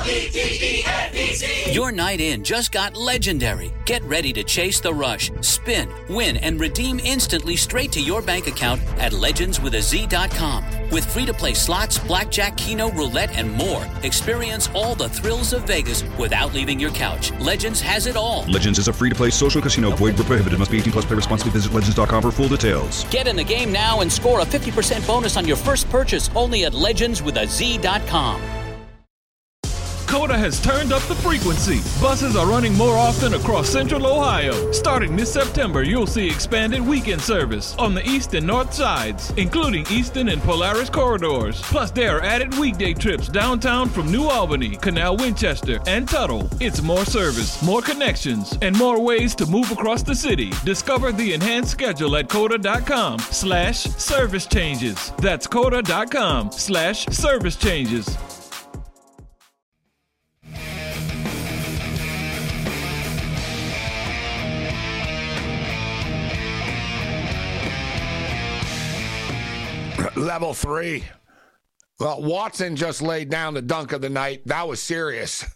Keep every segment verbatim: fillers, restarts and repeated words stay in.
Your night in just got legendary. Get ready to chase the rush, spin, win, and redeem instantly straight to your bank account at legends with a z dot com. With free-to-play slots, blackjack, keno, roulette, and more, experience all the thrills of Vegas without leaving your couch. Legends has it all. Legends is a free-to-play social casino. Void where prohibited. Must be eighteen plus. Play responsibly. Visit legends dot com for full details. Get in the game now and score a fifty percent bonus on your first purchase only at legends with a z dot com. Coda has turned up the frequency. Buses are running more often across Central Ohio. Starting this September, you'll see expanded weekend service on the east and north sides, including Eastern and Polaris corridors. Plus, there are added weekday trips downtown from New Albany, Canal Winchester, and Tuttle. It's more service, more connections, and more ways to move across the city. Discover the enhanced schedule at coda.com slash service changes. That's coda.com slash service changes. Level three. Well, Watson just laid down the dunk of the night. That was serious.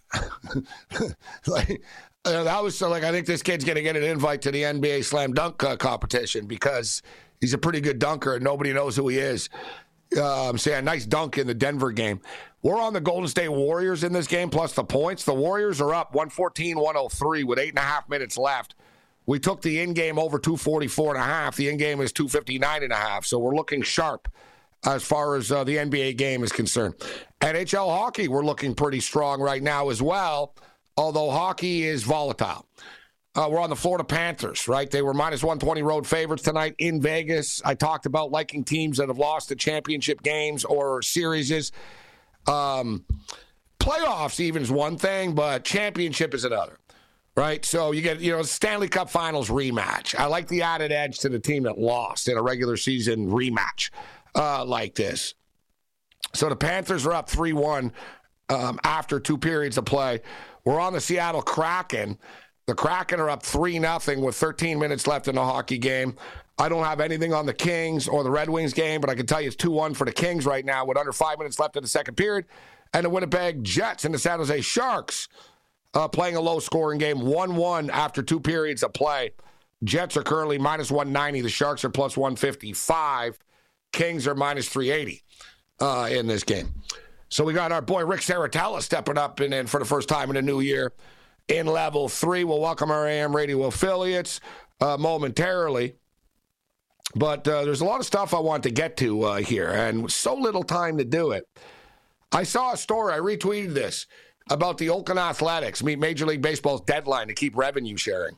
like, uh, that was so like, I think this kid's going to get an invite to the N B A slam dunk uh, competition because he's a pretty good dunker and nobody knows who he is. Uh, I'm saying nice dunk in the Denver game. We're on the Golden State Warriors in this game, plus the points. The Warriors are up one fourteen one oh three with eight and a half minutes left. We took the in-game over two forty-four and a half. The in-game is two fifty-nine and a half. So we're looking sharp as far as uh, the N B A game is concerned. N H L hockey, we're looking pretty strong right now as well, although hockey is volatile. Uh, we're on the Florida Panthers, right? They were minus one twenty road favorites tonight in Vegas. I talked about liking teams that have lost the championship games or series. Um, playoffs even is one thing, but championship is another. Right, so you get, you know, Stanley Cup Finals rematch. I like the added edge to the team that lost in a regular season rematch uh, like this. So the Panthers are up three one um, after two periods of play. We're on the Seattle Kraken. The Kraken are up three nothing with thirteen minutes left in the hockey game. I don't have anything on the Kings or the Red Wings game, but I can tell you it's two one for the Kings right now with under five minutes left in the second period. And the Winnipeg Jets and the San Jose Sharks Uh, playing a low-scoring game, one one after two periods of play. Jets are currently minus one ninety. The Sharks are plus one fifty-five. Kings are minus three eighty uh, in this game. So we got our boy Rick Saratella stepping up and in for the first time in a new year in level three. We'll welcome our A M radio affiliates uh, momentarily. But uh, there's a lot of stuff I want to get to uh, here, and so little time to do it. I saw a story. I retweeted this about the Oakland Athletics meet Major League Baseball's deadline to keep revenue sharing.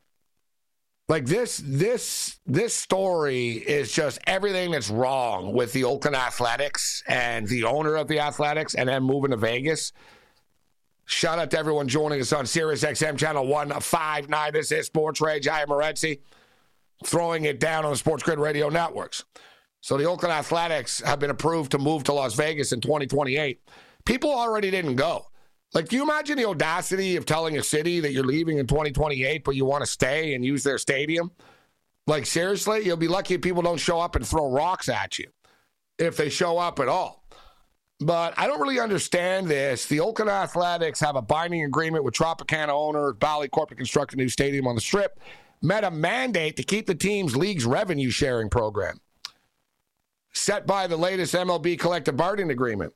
Like this, this, this story is just everything that's wrong with the Oakland Athletics and the owner of the Athletics and then moving to Vegas. Shout out to everyone joining us on Sirius X M channel one fifty-nine. This is Sports Rage. I am Morency, throwing it down on the Sports Grid Radio networks. So the Oakland Athletics have been approved to move to Las Vegas in twenty twenty-eight. People already didn't go. Like, do you imagine the audacity of telling a city that you're leaving in twenty twenty-eight, but you want to stay and use their stadium? Like, seriously? You'll be lucky if people don't show up and throw rocks at you, if they show up at all. But I don't really understand this. The Oakland Athletics have a binding agreement with Tropicana owner Bally Corp to construct a new stadium on the Strip, met a mandate to keep the team's league's revenue sharing program, set by the latest M L B collective bargaining agreement.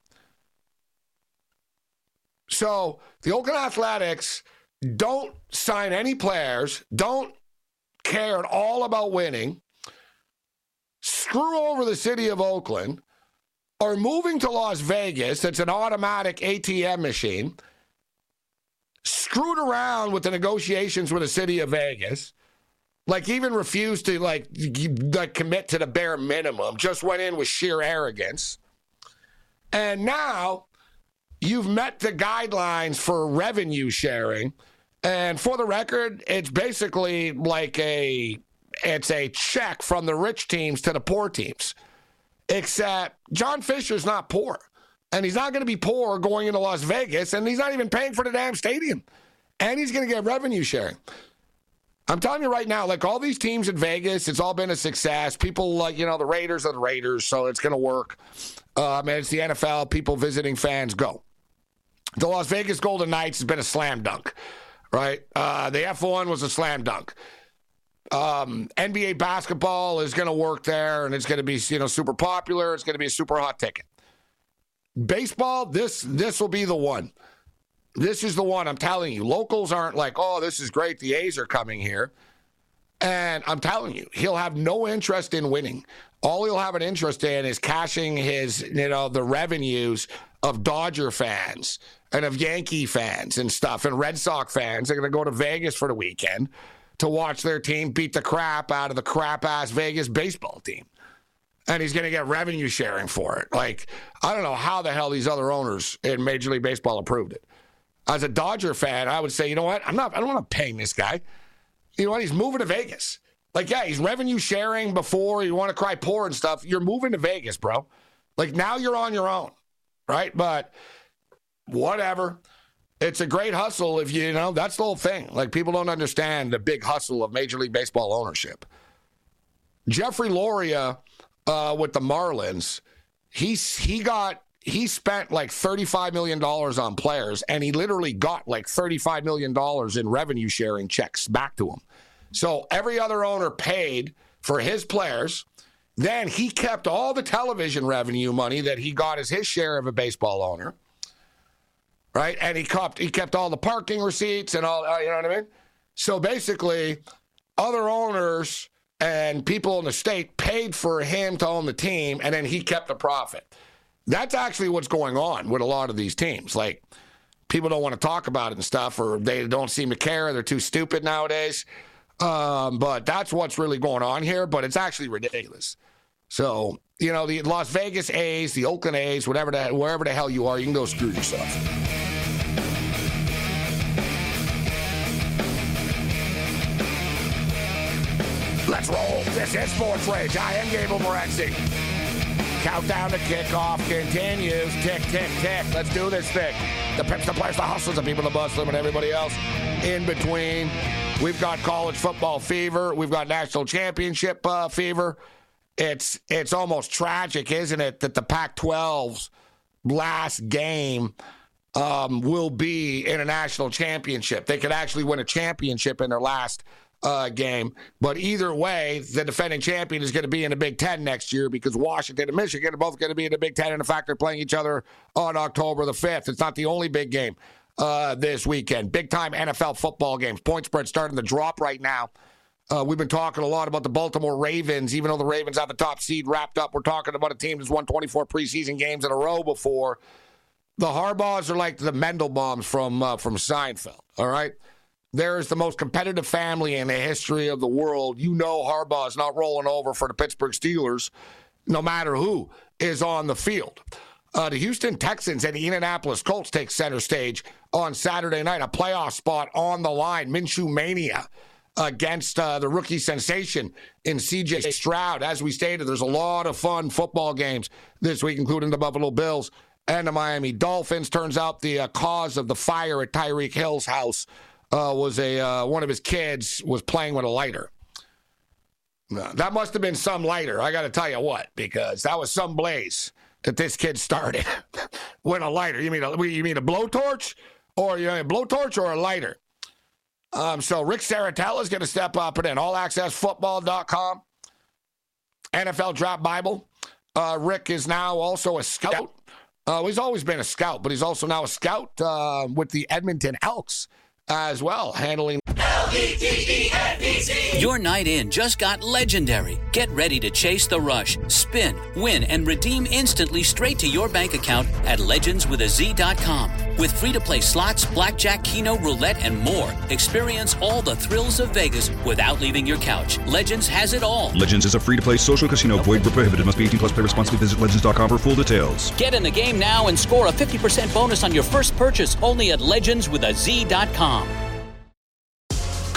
So the Oakland Athletics don't sign any players, don't care at all about winning, screw over the city of Oakland, are moving to Las Vegas. That's an automatic A T M machine, screwed around with the negotiations with the city of Vegas, like even refused to like, like commit to the bare minimum, just went in with sheer arrogance. And now you've met the guidelines for revenue sharing. And for the record, it's basically like a, it's a check from the rich teams to the poor teams. Except John Fisher's not poor. And he's not going to be poor going into Las Vegas. And he's not even paying for the damn stadium. And he's going to get revenue sharing. I'm telling you right now, like all these teams in Vegas, it's all been a success. People like, you know, the Raiders are the Raiders, so it's going to work. Um, and it's the N F L. People visiting fans go. The Las Vegas Golden Knights has been a slam dunk, right? Uh, the F one was a slam dunk. Um, N B A basketball is going to work there, and it's going to be, you know, super popular. It's going to be a super hot ticket. Baseball, this this will be the one. This is the one, I'm telling you. Locals aren't like, oh, this is great. The A's are coming here. And I'm telling you, he'll have no interest in winning. All he'll have an interest in is cashing his, you know, the revenues of Dodger fans and of Yankee fans and stuff, and Red Sox fans. They're going to go to Vegas for the weekend to watch their team beat the crap out of the crap-ass Vegas baseball team. And he's going to get revenue sharing for it. Like, I don't know how the hell these other owners in Major League Baseball approved it. As a Dodger fan, I would say, you know what? I'm not, I don't want to pay this guy. You know what? He's moving to Vegas. Like, yeah, he's revenue sharing before. You want to cry poor and stuff. You're moving to Vegas, bro. Like, now you're on your own, right? But whatever. It's a great hustle if you, you know, that's the whole thing. Like, people don't understand the big hustle of Major League Baseball ownership. Jeffrey Loria uh, with the Marlins, he's, he got, he spent like thirty-five million dollars on players, and he literally got like thirty-five million dollars in revenue sharing checks back to him. So every other owner paid for his players. Then he kept all the television revenue money that he got as his share of a baseball owner, right? And he kept he kept all the parking receipts and all, you know what I mean? So basically, other owners and people in the state paid for him to own the team, and then he kept the profit. That's actually what's going on with a lot of these teams. Like, people don't want to talk about it and stuff, or they don't seem to care. They're too stupid nowadays. Um, but that's what's really going on here, but it's actually ridiculous. So, you know, the Las Vegas A's, the Oakland A's, whatever the, wherever the hell you are, you can go screw yourself. Let's roll. This is Sports Rage. I am Gable Morency. Countdown to kickoff continues. Tick, tick, tick. Let's do this thing. The Pips, the Players, the Hustlers, the people, the Muslim, and everybody else in between. We've got college football fever. We've got national championship uh, fever. It's it's almost tragic, isn't it, that the Pac twelve's last game um, will be in a national championship. They could actually win a championship in their last uh, game. But either way, the defending champion is going to be in the Big Ten next year, because Washington and Michigan are both going to be in the Big Ten. And in fact, they're playing each other on October the fifth. It's not the only big game uh, this weekend. Big-time N F L football games. Point spread starting to drop right now. Uh, we've been talking a lot about the Baltimore Ravens. Even though the Ravens have the top seed wrapped up, we're talking about a team that's won twenty-four preseason games in a row before. The Harbaughs are like the Mendelbaums from uh, from Seinfeld, all right? There is the most competitive family in the history of the world. You know Harbaugh's not rolling over for the Pittsburgh Steelers, no matter who is on the field. Uh, the Houston Texans and the Indianapolis Colts take center stage on Saturday night. A playoff spot on the line. Minshew Mania against uh, the rookie sensation in C J Stroud. As we stated, there's a lot of fun football games this week, including the Buffalo Bills and the Miami Dolphins. Turns out the uh, cause of the fire at Tyreek Hill's house uh, was a uh, one of his kids was playing with a lighter. No, that must have been some lighter, I got to tell you what, because that was some blaze that this kid started with a lighter. You mean a, you mean a blowtorch? Or you mean a blowtorch or a lighter? Um, so Rick Saratella is going to step up and in all access football dot com, N F L Draft Bible. Uh, Rick is now also a scout. Uh, he's always been a scout, but he's also now a scout uh, with the Edmonton Elks as well, handling L E D E N E Z. Your night in just got legendary. Get ready to chase the rush, spin, win, and redeem instantly straight to your bank account at legends with a z dot com. With free-to-play slots, blackjack, keno, roulette, and more, experience all the thrills of Vegas without leaving your couch. Legends has it all. Legends is a free-to-play social casino. Void where prohibited. Must be eighteen plus. Play responsibly. Visit legends dot com for full details. Get in the game now and score a fifty percent bonus on your first purchase only at legends with a z dot com.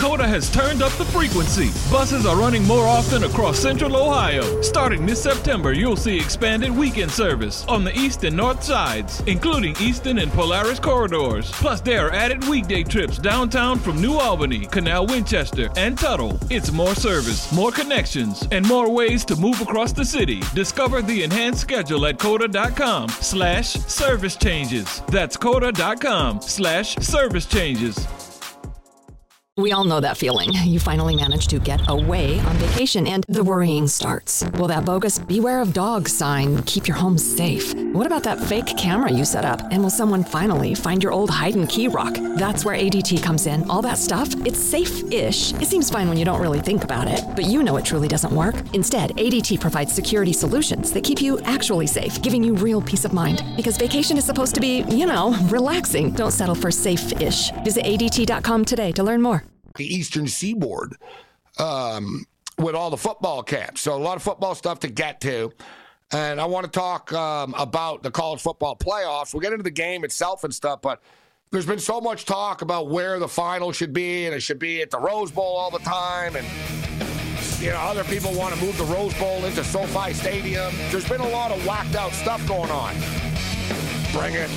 Coda has turned up the frequency. Buses are running more often across Central Ohio. Starting this September, you'll see expanded weekend service on the east and north sides, including Eastern and Polaris corridors. Plus, there are added weekday trips downtown from New Albany, Canal Winchester, and Tuttle. It's more service, more connections, and more ways to move across the city. Discover the enhanced schedule at coda.com slash service changes. That's coda.com slash service changes. We all know that feeling. You finally manage to get away on vacation and the worrying starts. Will that bogus beware of dogs sign keep your home safe? What about that fake camera you set up? And will someone finally find your old hide and key rock? That's where A D T comes in. All that stuff, it's safe-ish. It seems fine when you don't really think about it, but you know it truly doesn't work. Instead, A D T provides security solutions that keep you actually safe, giving you real peace of mind. Because vacation is supposed to be, you know, relaxing. Don't settle for safe-ish. Visit A D T dot com today to learn more. The Eastern Seaboard um, with all the football camps. So a lot of football stuff to get to. And I want to talk um, about the college football playoffs. We'll get into the game itself and stuff, but there's been so much talk about where the final should be, and it should be at the Rose Bowl all the time. And, you know, other people want to move the Rose Bowl into SoFi Stadium. There's been a lot of whacked out stuff going on. Bring it.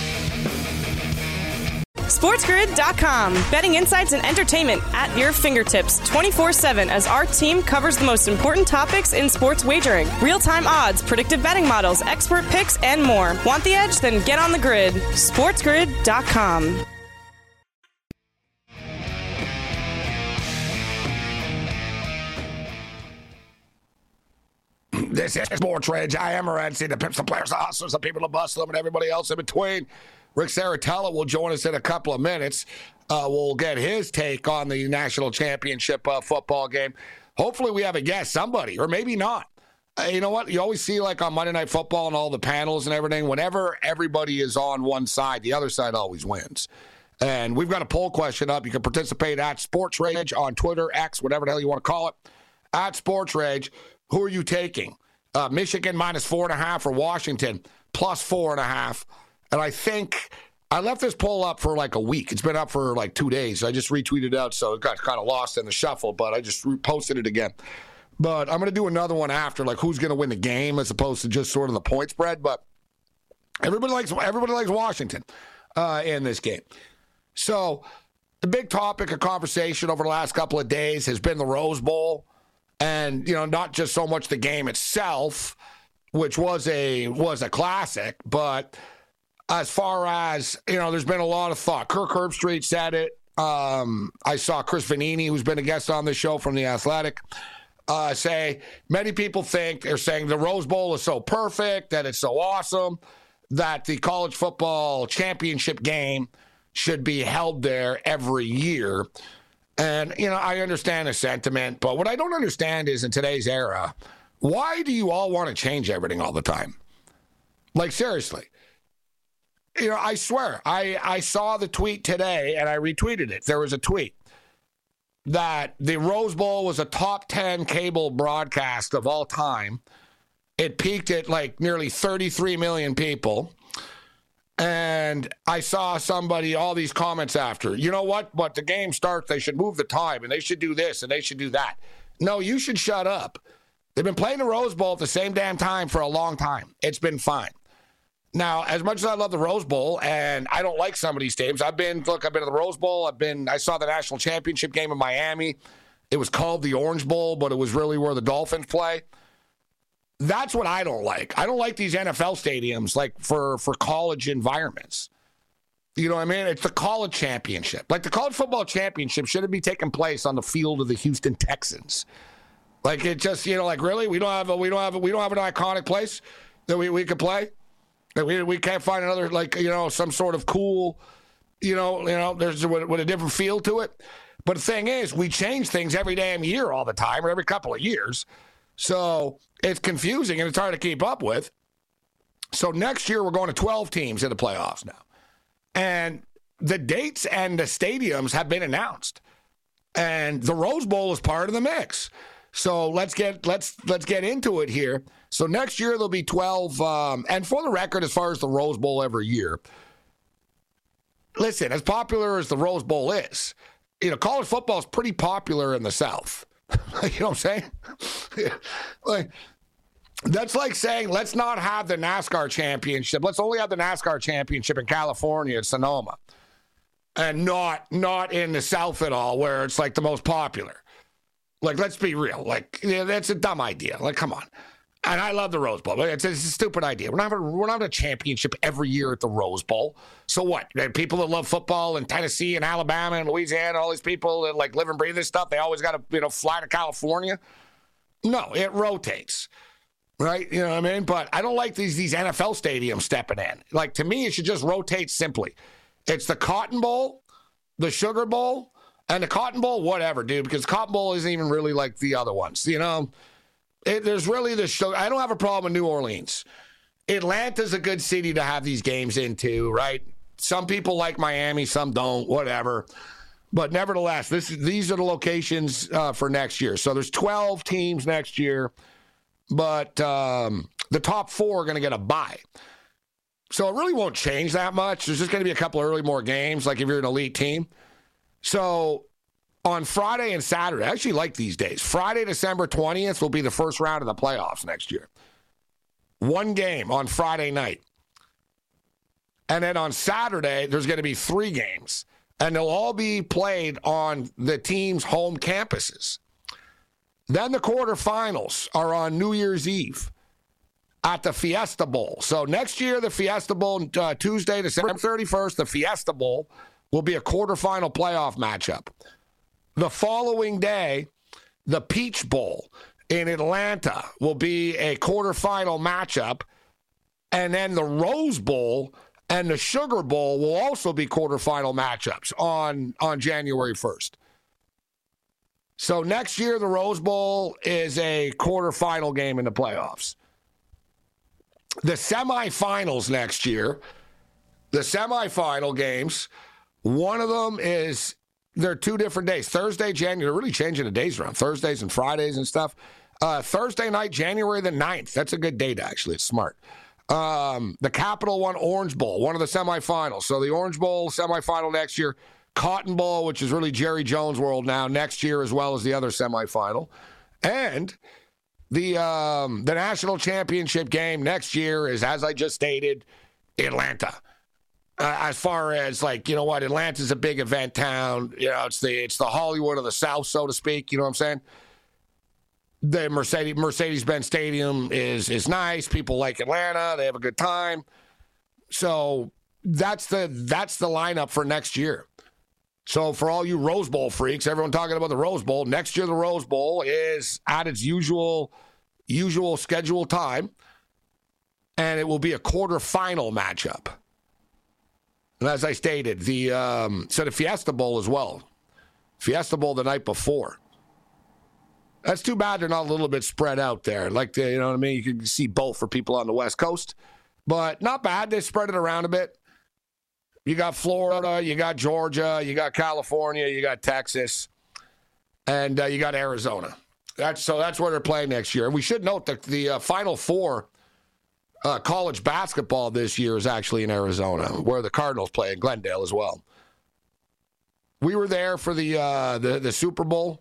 SportsGrid dot com. Betting insights and entertainment at your fingertips twenty-four seven as our team covers the most important topics in sports wagering. Real-time odds, predictive betting models, expert picks, and more. Want the edge? Then get on the grid. SportsGrid dot com. This is Sports Rage. I am Morency, the pimps, the players, the hustlers, the people, the bustle, and everybody else in between. Rick Saratella will join us in a couple of minutes. Uh, we'll get his take on the national championship uh, football game. Hopefully we have a guest, somebody, or maybe not. Uh, you know what? You always see, like, on Monday Night Football and all the panels and everything, whenever everybody is on one side, the other side always wins. And we've got a poll question up. You can participate at Sports Rage on Twitter, X, whatever the hell you want to call it. At Sports Rage, who are you taking? Uh, Michigan minus four and a half or Washington plus four and a half? And I think I left this poll up for like a week. It's been up for like two days. I just retweeted out, so it got kind of lost in the shuffle, but I just posted it again. But I'm going to do another one after, like who's going to win the game as opposed to just sort of the point spread. But everybody likes everybody likes Washington uh, in this game. So the big topic of conversation over the last couple of days has been the Rose Bowl. And, you know, not just so much the game itself, which was a was a classic, but as far as, you know, there's been a lot of thought. Kirk Herbstreit said it. Um, I saw Chris Vanini, who's been a guest on this show from The Athletic, uh, say many people think, they're saying the Rose Bowl is so perfect, that it's so awesome, that the college football championship game should be held there every year. And, you know, I understand the sentiment, but what I don't understand is in today's era, why do you all want to change everything all the time? Like, seriously. You know, I swear, I, I saw the tweet today and I retweeted it. There was a tweet that the Rose Bowl was a top ten cable broadcast of all time. It peaked at like nearly thirty-three million people. And I saw somebody, all these comments after, you know what? But the game starts, they should move the time, and they should do this, and they should do that. No, you should shut up. They've been playing the Rose Bowl at the same damn time for a long time. It's been fine. Now, as much as I love the Rose Bowl, and I don't like some of these teams, I've been, look, I've been to the Rose Bowl. I've been, I saw the national championship game in Miami. It was called the Orange Bowl, but it was really where the Dolphins play. That's what I don't like. I don't like these N F L stadiums, like, for, for college environments. You know what I mean? It's the college championship. Like, the college football championship shouldn't be taking place on the field of the Houston Texans. Like, it just, you know, like, really? We don't have a, we don't have a, we don't have an iconic place that we, we could play? That we we can't find another, like, you know, some sort of cool, you know, you know, there's with, with a different feel to it. But the thing is, we change things every damn year all the time, or every couple of years. So it's confusing and it's hard to keep up with. So next year we're going to twelve teams in the playoffs now. And the dates and the stadiums have been announced. And the Rose Bowl is part of the mix. So let's get let's let's get into it here. So next year there'll be twelve. Um, and for the record, as far as the Rose Bowl every year, listen, as popular as the Rose Bowl is, you know, college football is pretty popular in the South. You know what I'm saying? Like, that's like saying, let's not have the NASCAR championship. Let's only have the NASCAR championship in California at Sonoma. And not not in the South at all, where it's like the most popular. Like, let's be real. Like, yeah, that's a dumb idea. Like, come on. And I love the Rose Bowl. It's, it's a stupid idea. We're not having, we're not having a championship every year at the Rose Bowl. So what? People that love football in Tennessee and Alabama and Louisiana, all these people that like live and breathe this stuff, they always got to, you know, fly to California. No, it rotates. Right? You know what I mean? But I don't like these these N F L stadiums stepping in. Like, to me, it should just rotate simply. It's the Cotton Bowl, the Sugar Bowl, and the Cotton Bowl, whatever, dude, because Cotton Bowl isn't even really like the other ones. You know, it, there's really the Sugar. I don't have a problem with New Orleans. Atlanta's a good city to have these games into, right? Some people like Miami, some don't, whatever. But nevertheless, this these are the locations uh, for next year. So there's twelve teams next year, but um, the top four are going to get a bye. So it really won't change that much. There's just going to be a couple early more games, like if you're an elite team. So on Friday and Saturday, I actually like these days. Friday, December twentieth will be the first round of the playoffs next year. One game on Friday night. And then on Saturday, there's going to be three games. And they'll all be played on the team's home campuses. Then the quarterfinals are on New Year's Eve at the Fiesta Bowl. So next year, the Fiesta Bowl, uh, Tuesday, December thirty-first, the Fiesta Bowl will be a quarterfinal playoff matchup. The following day, the Peach Bowl in Atlanta will be a quarterfinal matchup. And then the Rose Bowl and the Sugar Bowl will also be quarterfinal matchups on, on January first. So next year, the Rose Bowl is a quarterfinal game in the playoffs. The semifinals next year, the semifinal games, one of them is, they're two different days. Thursday, January, they're really changing the days around, Thursdays and Fridays and stuff. Uh, Thursday night, January the ninth. That's a good date, actually. It's smart. Um, the Capital One Orange Bowl, one of the semifinals. So the Orange Bowl semifinal next year. Cotton Bowl, which is really Jerry Jones' world now, next year, as well as the other semifinal. And the um, the national championship game next year is, as I just stated, Atlanta. Uh, as far as, like, you know what, Atlanta's a big event town. You know, it's the it's the Hollywood of the South, so to speak. You know what I'm saying? The Mercedes Mercedes-Benz Stadium is is nice. People like Atlanta. They have a good time. So that's the that's the lineup for next year. So for all you Rose Bowl freaks, everyone talking about the Rose Bowl, next year the Rose Bowl is at its usual usual scheduled time, and it will be a quarterfinal matchup. And as I stated, the um, so the Fiesta Bowl as well. Fiesta Bowl the night before. That's too bad they're not a little bit spread out there. Like, the, you know what I mean? You can see both for people on the West Coast. But not bad. They spread it around a bit. You got Florida, you got Georgia, you got California, you got Texas, and uh, you got Arizona. That's so that's where they're playing next year. And we should note that the uh, Final Four uh, college basketball this year is actually in Arizona, where the Cardinals play in Glendale as well. We were there for the uh, the, the Super Bowl.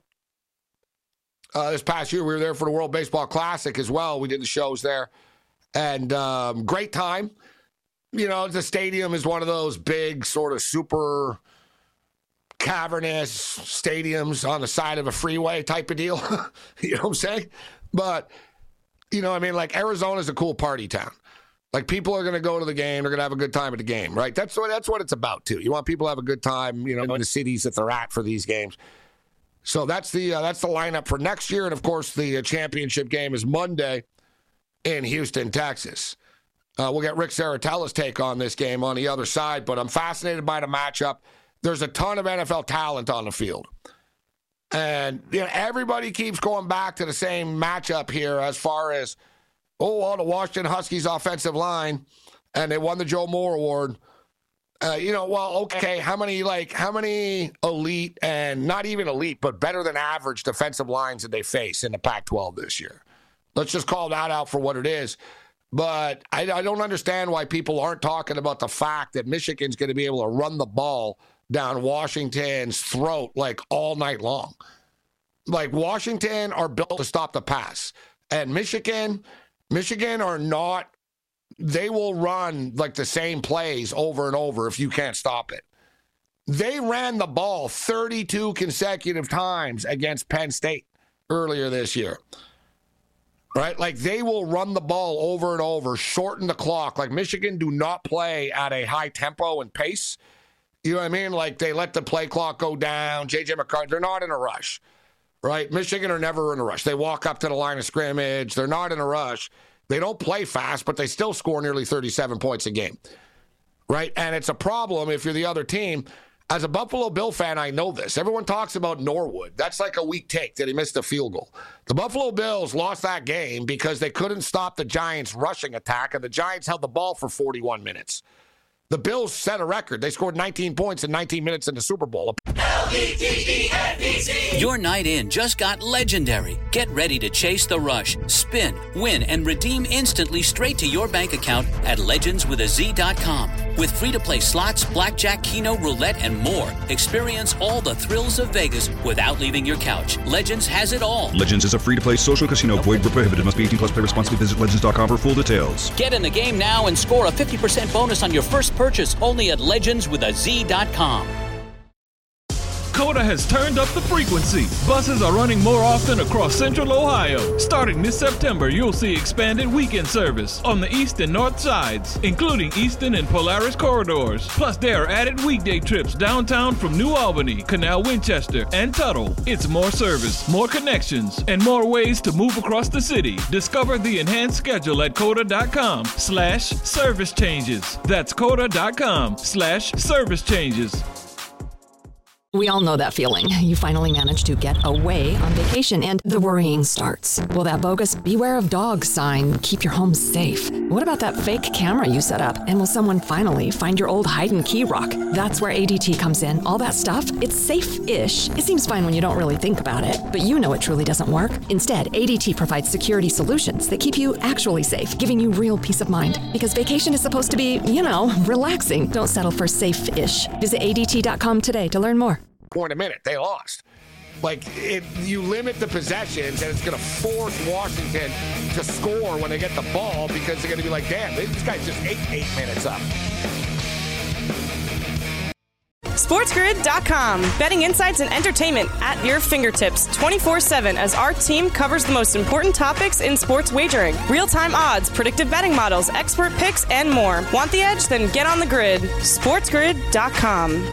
Uh, this past year, we were there for the World Baseball Classic as well. We did the shows there. And um, great time. You know, the stadium is one of those big, sort of super cavernous stadiums on the side of a freeway type of deal. You know what I'm saying? But, you know, I mean, like, Arizona's a cool party town. Like, people are going to go to the game. They're going to have a good time at the game, right? That's what, that's what it's about, too. You want people to have a good time, you know, in the cities that they're at for these games. So that's the uh, that's the lineup for next year. And, of course, the uh, championship game is Monday in Houston, Texas. Uh, we'll get Rick Saratella's take on this game on the other side, but I'm fascinated by the matchup. There's a ton of N F L talent on the field. And, you know, everybody keeps going back to the same matchup here as far as, oh, well, the Washington Huskies offensive line, and they won the Joe Moore Award. Uh, you know, well, okay, how many, like, how many elite and not even elite, but better than average defensive lines did they face in the Pac twelve this year? Let's just call that out for what it is. But I, I don't understand why people aren't talking about the fact that Michigan's going to be able to run the ball down Washington's throat like all night long. Like Washington are built to stop the pass. And Michigan, Michigan are not, they will run like the same plays over and over if you can't stop it. They ran the ball thirty-two consecutive times against Penn State earlier this year. Right? Like they will run the ball over and over, shorten the clock. Like Michigan do not play at a high tempo and pace. You know what I mean? Like they let the play clock go down. J J McCarthy, they're not in a rush. Right? Michigan are never in a rush. They walk up to the line of scrimmage. They're not in a rush. They don't play fast, but they still score nearly thirty-seven points a game. Right? And it's a problem if you're the other team. As a Buffalo Bill fan, I know this. Everyone talks about Norwood. That's like a weak take that he missed a field goal. The Buffalo Bills lost that game because they couldn't stop the Giants' rushing attack, and the Giants held the ball for forty-one minutes. The Bills set a record. They scored nineteen points in nineteen minutes in the Super Bowl. L E D E N B C. Your night in just got legendary. Get ready to chase the rush, spin, win, and redeem instantly straight to your bank account at legends with a z dot com. With free-to-play slots, blackjack, keno, roulette, and more, experience all the thrills of Vegas without leaving your couch. Legends has it all. Legends is a free-to-play social casino. Void where prohibited. Must be eighteen plus. Play responsibly. Visit legends dot com for full details. Get in the game now and score a fifty percent bonus on your first purchase only at legends with a z dot com. Coda has turned up the frequency. Buses are running more often across Central Ohio. Starting this September, you'll see expanded weekend service on the east and north sides, including Easton and Polaris corridors. Plus, there are added weekday trips downtown from New Albany, Canal Winchester, and Tuttle. It's more service, more connections, and more ways to move across the city. Discover the enhanced schedule at coda.com slash service changes. That's coda.com slash service changes. We all know that feeling. You finally manage to get away on vacation and the worrying starts. Will that bogus "Beware of Dogs" sign keep your home safe? What about that fake camera you set up? And will someone finally find your old hide and key rock? That's where A D T comes in. All that stuff, it's safe-ish. It seems fine when you don't really think about it, but you know it truly doesn't work. Instead, A D T provides security solutions that keep you actually safe, giving you real peace of mind. Because vacation is supposed to be, you know, relaxing. Don't settle for safe-ish. Visit A D T dot com today to learn more. Point a minute, they lost. Like, it, you limit the possessions, and it's going to force Washington to score when they get the ball because they're going to be like, damn, this guy's just eight, eight minutes up. SportsGrid dot com. Betting insights and entertainment at your fingertips twenty-four seven as our team covers the most important topics in sports wagering. Real-time odds, predictive betting models, expert picks, and more. Want the edge? Then get on the grid. SportsGrid dot com.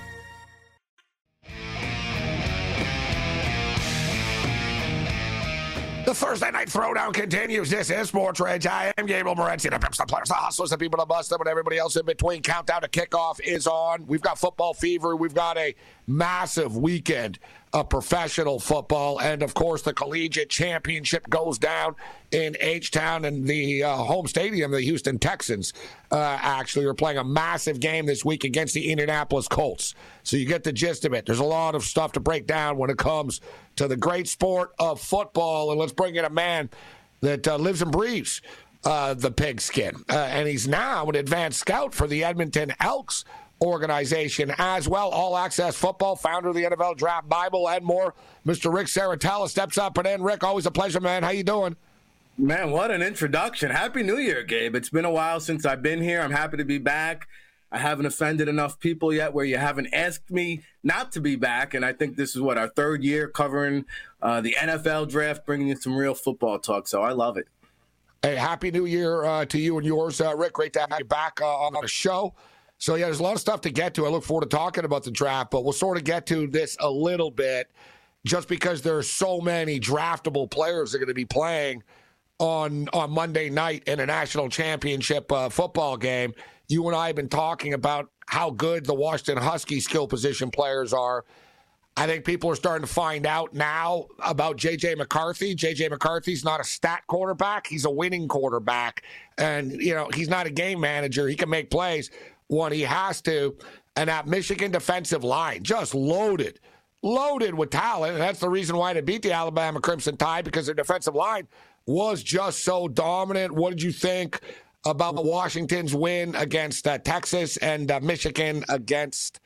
The Thursday Night Throwdown continues. This is Sports Rage. I am Gabriel Morency. The pimps, the players, the hustlers, the people that bust them, and everybody else in between. Countdown to kickoff is on. We've got football fever. We've got a massive weekend of professional football. And, of course, the collegiate championship goes down in H-Town, and the uh, home stadium, the Houston Texans, uh, actually are playing a massive game this week against the Indianapolis Colts. So you get the gist of it. There's a lot of stuff to break down when it comes to the great sport of football. And let's bring in a man that uh, lives and breathes uh, the pigskin. Uh, and he's now an advanced scout for the Edmonton Elks organization as well. All Access Football, founder of the N F L Draft Bible, and more. Mister Rick Saratella steps up and in. Rick, always a pleasure, man. How you doing? Man, what an introduction. Happy New Year, Gabe. It's been a while since I've been here. I'm happy to be back. I haven't offended enough people yet where you haven't asked me not to be back, and I think this is, what, our third year covering uh, the N F L draft, bringing you some real football talk, so I love it. Hey, Happy New Year uh, to you and yours, uh, Rick. Great to have you back uh, on the show. So, yeah, there's a lot of stuff to get to. I look forward to talking about the draft, but we'll sort of get to this a little bit just because there are so many draftable players that are going to be playing on on Monday night in a national championship uh, football game. You and I have been talking about how good the Washington Huskies skill position players are. I think people are starting to find out now about J J McCarthy. J J McCarthy's not a stat quarterback. He's a winning quarterback. And, you know, he's not a game manager. He can make plays when he has to. And that Michigan defensive line, just loaded, loaded with talent. And that's the reason why they beat the Alabama Crimson Tide, because their defensive line was just so dominant. What did you think about Washington's win against uh, Texas and uh, Michigan against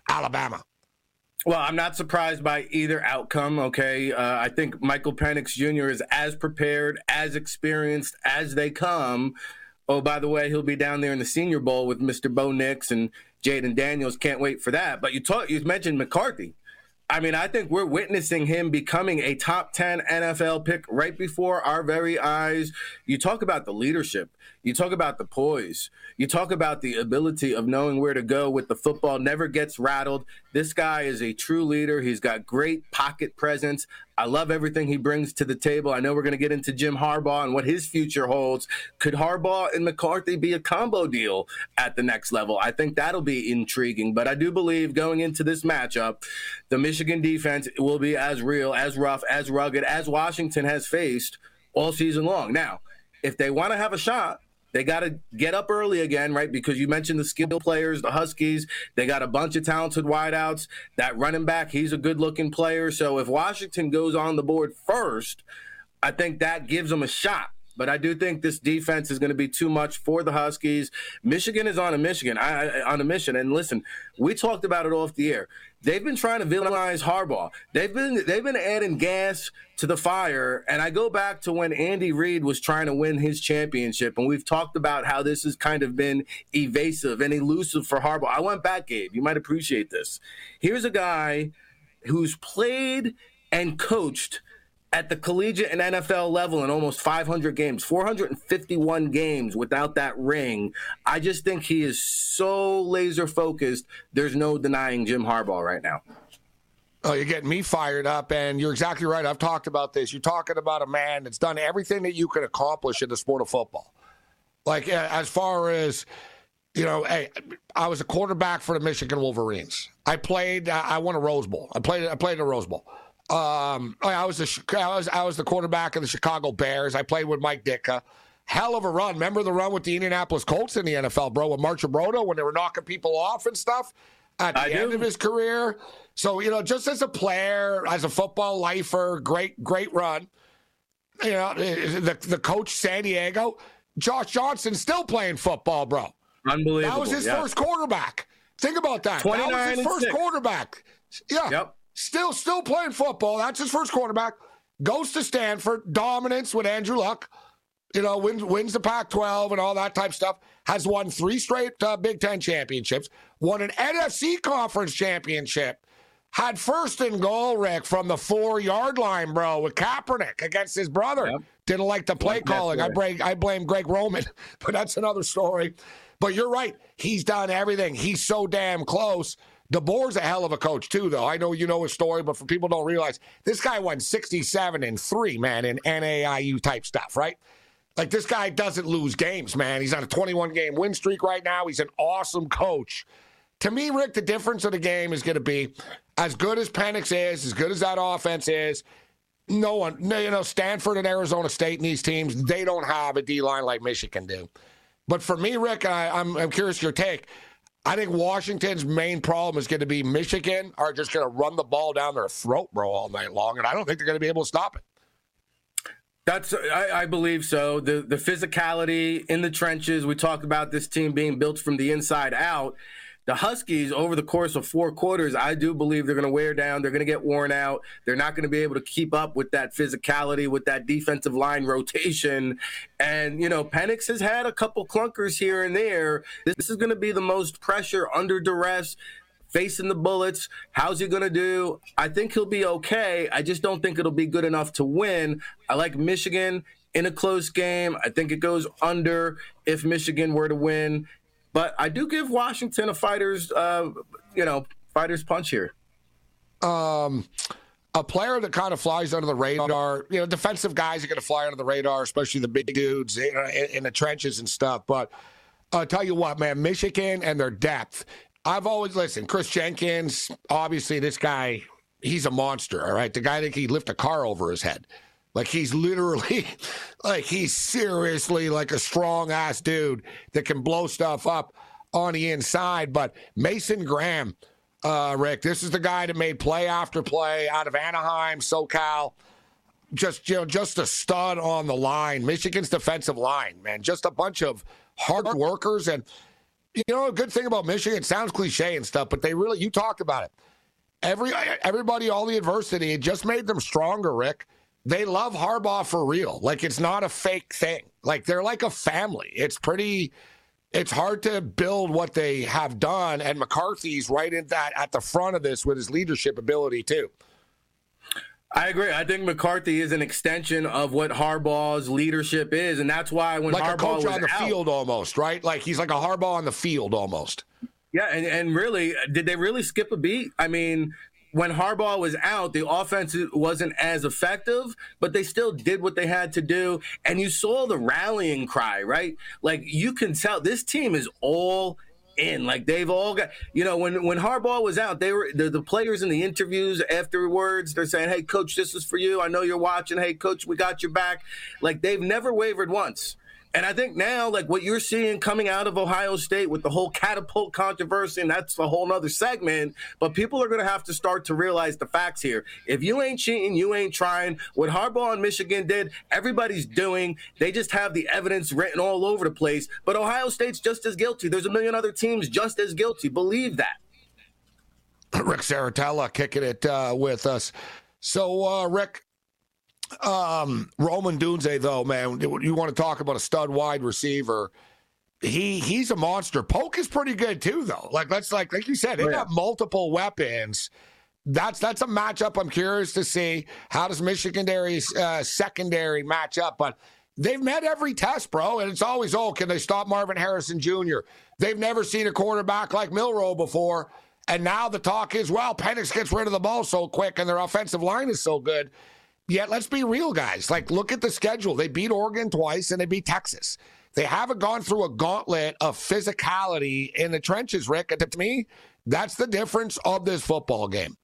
Alabama. Well, I'm not surprised by either outcome, okay? Uh, I think Michael Penix Junior is as prepared, as experienced as they come. Oh, by the way, he'll be down there in the Senior Bowl with Mister Bo Nix and Jaden Daniels. Can't wait for that. But you talk, you mentioned McCarthy. I mean, I think we're witnessing him becoming a top ten N F L pick right before our very eyes. You talk about the leadership. You talk about the poise. You talk about the ability of knowing where to go with the football, never gets rattled. This guy is a true leader. He's got great pocket presence. I love everything he brings to the table. I know we're going to get into Jim Harbaugh and what his future holds. Could Harbaugh and McCarthy be a combo deal at the next level? I think that'll be intriguing. But I do believe going into this matchup, the Michigan defense will be as real, as rough, as rugged as Washington has faced all season long. Now, if they want to have a shot, they got to get up early again, right? Because you mentioned the skill players, the Huskies. They got a bunch of talented wideouts. That running back, he's a good-looking player. So if Washington goes on the board first, I think that gives them a shot. But I do think this defense is going to be too much for the Huskies. Michigan is on a Michigan, I, I, on a mission. And listen, we talked about it off the air. They've been trying to villainize Harbaugh. They've been they've been adding gas to the fire. And I go back to when Andy Reid was trying to win his championship, and we've talked about how this has kind of been evasive and elusive for Harbaugh. I went back, Gabe. You might appreciate this. Here's a guy who's played and coached at the collegiate and N F L level in almost five hundred games, four hundred fifty-one games without that ring. I just think he is so laser focused. There's no denying Jim Harbaugh right now. Oh, you're getting me fired up, and you're exactly right. I've talked about this. You're talking about a man that's done everything that you could accomplish in the sport of football. Like, as far as, you know, hey, I was a quarterback for the Michigan Wolverines. I played, I won a Rose Bowl. I played, I played in a Rose Bowl. Um, I was the I was I was the quarterback of the Chicago Bears. I played with Mike Ditka. Hell of a run. Remember the run with the Indianapolis Colts in the N F L, bro, with Marchibroda when they were knocking people off and stuff at the I end do. of his career. So, you know, just as a player, as a football lifer, great, great run. You know, the the coach San Diego, Josh Johnson, still playing football, bro. Unbelievable. That was his yeah. first quarterback. Think about that. That was his first six. quarterback. Yeah. Yep. Still, still playing football. That's his first quarterback. Goes to Stanford. Dominance with Andrew Luck. You know, wins, wins the Pac twelve and all that type stuff. Has won three straight uh, Big Ten championships. Won an N F C conference championship. Had first and goal, Rick, from the four-yard line, bro, with Kaepernick against his brother. Yep. Didn't like the play calling. I blame, I blame Greg Roman, but that's another story. But you're right. He's done everything. He's so damn close. DeBoer's a hell of a coach, too, though. I know you know his story, but for people who don't realize, this guy won sixty-seven and three, man, in N A I U type stuff, right? Like, this guy doesn't lose games, man. He's on a twenty-one game win streak right now. He's an awesome coach. To me, Rick, the difference of the game is going to be as good as Penix is, as good as that offense is, no one, you know, Stanford and Arizona State and these teams, they don't have a D-line like Michigan do. But for me, Rick, I, I'm, I'm curious your take. I think Washington's main problem is going to be Michigan are just going to run the ball down their throat, bro, all night long, and I don't think they're going to be able to stop it. That's I, I believe so. The the physicality in the trenches. We talked about this team being built from the inside out. The Huskies, over the course of four quarters, I do believe they're going to wear down. They're going to get worn out. They're not going to be able to keep up with that physicality, with that defensive line rotation. And, you know, Penix has had a couple clunkers here and there. This is going to be the most pressure under duress, facing the bullets. How's he going to do? I think he'll be okay. I just don't think it'll be good enough to win. I like Michigan in a close game. I think it goes under if Michigan were to win. But I do give Washington a fighter's, uh, you know, fighter's punch here. Um, a player that kind of flies under the radar, you know, defensive guys are going to fly under the radar, especially the big dudes you know, in, in the trenches and stuff. But I'll tell you what, man, Michigan and their depth. I've always listened. Chris Jenkins, obviously this guy, he's a monster, all right? The guy that can lift a car over his head. Like, he's literally, like, he's seriously like a strong-ass dude that can blow stuff up on the inside. But Mason Graham, uh, Rick, this is the guy that made play after play out of Anaheim, SoCal. Just, you know, just a stud on the line. Michigan's defensive line, man. Just a bunch of hard workers. And You know, a good thing about Michigan, it sounds cliche and stuff, but they really, you talked about it. Every Everybody, all the adversity, it just made them stronger, Rick. They love Harbaugh for real. Like, it's not a fake thing. Like, they're like a family. It's pretty, it's hard to build what they have done, and McCarthy's right in that at the front of this with his leadership ability, too. I agree. I think McCarthy is an extension of what Harbaugh's leadership is, and that's why when like Harbaugh a coach was on the out, field almost, right? Like he's like a Harbaugh on the field almost. Yeah, and, and really, did they really skip a beat? I mean, when Harbaugh was out, the offense wasn't as effective, but they still did what they had to do, and you saw the rallying cry, right? Like, you can tell this team is all in. Like, they've all got, you know, when when Harbaugh was out, they were the, the players in the interviews afterwards, they're saying, hey, coach, this is for you. I know you're watching. Hey, coach, we got your back. Like, they've never wavered once. And I think now, like, what you're seeing coming out of Ohio State with the whole catapult controversy, and that's a whole nother segment, but people are going to have to start to realize the facts here. If you ain't cheating, you ain't trying. What Harbaugh and Michigan did, everybody's doing. They just have the evidence written all over the place. But Ohio State's just as guilty. There's a million other teams just as guilty. Believe that. Rick Saratella kicking it uh, with us. So, uh, Rick, Um, Roman Dunze, though, man, you want to talk about a stud wide receiver. He he's a monster. Polk is pretty good too, though. Like that's like like you said, they got multiple weapons. That's that's a matchup I'm curious to see. How does Michigan's uh, secondary match up? But they've met every test, bro, and it's always, oh, can they stop Marvin Harrison Junior? They've never seen a quarterback like Milroe before, and now the talk is, well, Penix gets rid of the ball so quick, and their offensive line is so good. Yet, let's be real, guys. Like, look at the schedule. They beat Oregon twice, and they beat Texas. They haven't gone through a gauntlet of physicality in the trenches, Rick. And to me, that's the difference of this football game.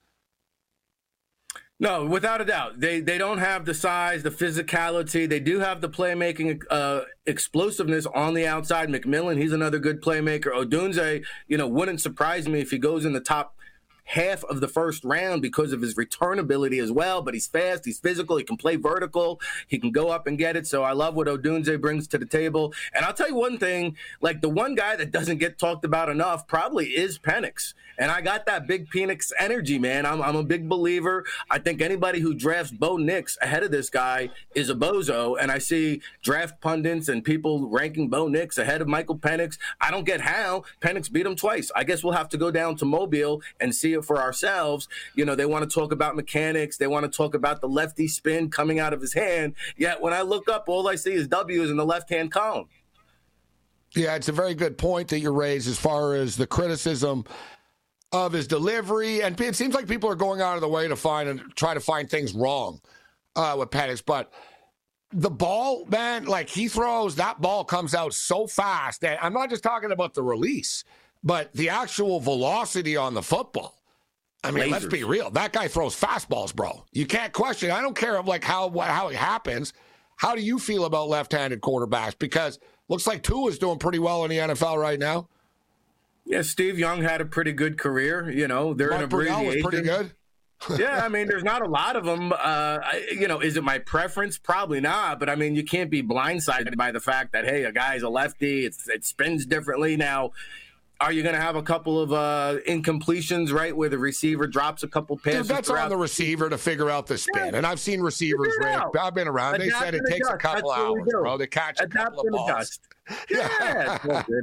No, without a doubt. They they don't have the size, the physicality. They do have the playmaking uh, explosiveness on the outside. McMillan, he's another good playmaker. Odunze, you know, wouldn't surprise me if he goes in the top half of the first round because of his return ability as well, but he's fast, he's physical, he can play vertical, he can go up and get it. So I love what Odunze brings to the table. And I'll tell you one thing, like the one guy that doesn't get talked about enough probably is Penix. And I got that big Penix energy, man. I'm, I'm a big believer. I think anybody who drafts Bo Nix ahead of this guy is a bozo. And I see draft pundits and people ranking Bo Nix ahead of Michael Penix. I don't get how. Penix beat him twice. I guess we'll have to go down to Mobile and see it for ourselves. You know, they want to talk about mechanics. They want to talk about the lefty spin coming out of his hand. Yet when I look up, all I see is W's in the left-hand column. Yeah, it's a very good point that you raise as far as the criticism of his delivery. And it seems like people are going out of the way to find and try to find things wrong uh, with Penix. But the ball, man, like he throws, that ball comes out so fast. And I'm not just talking about the release, but the actual velocity on the football. I mean, Lasers. Let's be real. That guy throws fastballs, bro. You can't question. I don't care like how how it happens. How do you feel about left-handed quarterbacks? Because looks like Tua's doing pretty well in the N F L right now. Yeah, Steve Young had a pretty good career. You know, they're Mark an abbreviation. was pretty good. Yeah, I mean, there's not a lot of them. Uh, I, you know, is it my preference? Probably not. But I mean, you can't be blindsided by the fact that, hey, a guy's a lefty. It's, it spins differently now. Are you going to have a couple of uh, incompletions, right, where the receiver drops a couple passes? Dude, that's on the receiver to figure out the spin. Yeah. And I've seen receivers, Rick. I've been around. Adapt they said it takes dust. a couple that's hours, bro. They catch Adapt a couple of balls. Yeah.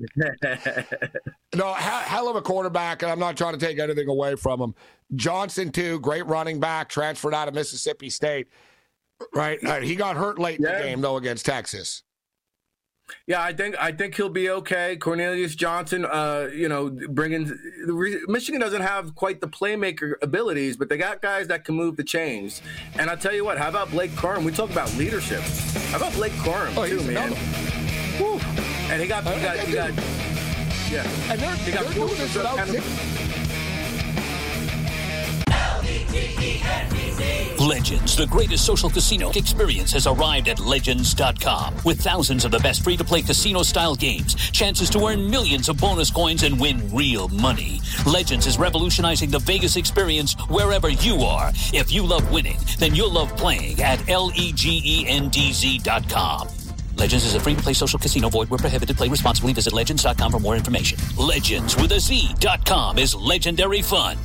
No, hell of a quarterback, and I'm not trying to take anything away from him. Johnson, too, great running back, transferred out of Mississippi State. Right? Uh, he got hurt late yeah. in the game, though, against Texas. Yeah, I think I think he'll be okay. Cornelius Johnson, uh, you know, bringing Michigan doesn't have quite the playmaker abilities, but they got guys that can move the chains. And I'll tell you what, how about Blake Corum? We talk about leadership. How about Blake Corum oh, too, man? Woo. And he got, he got, he got, yeah. And they're, he got they're doing this without kind of, Legends, the greatest social casino experience, has arrived at Legends dot com. With thousands of the best free-to-play casino-style games, chances to earn millions of bonus coins and win real money. Legends is revolutionizing the Vegas experience wherever you are. If you love winning, then you'll love playing at L E G E N D Z dot com. Legends is a free-to-play social casino. Void where prohibited. Play responsibly. Visit legends dot com for more information. Legends with a Z dot com is legendary fun.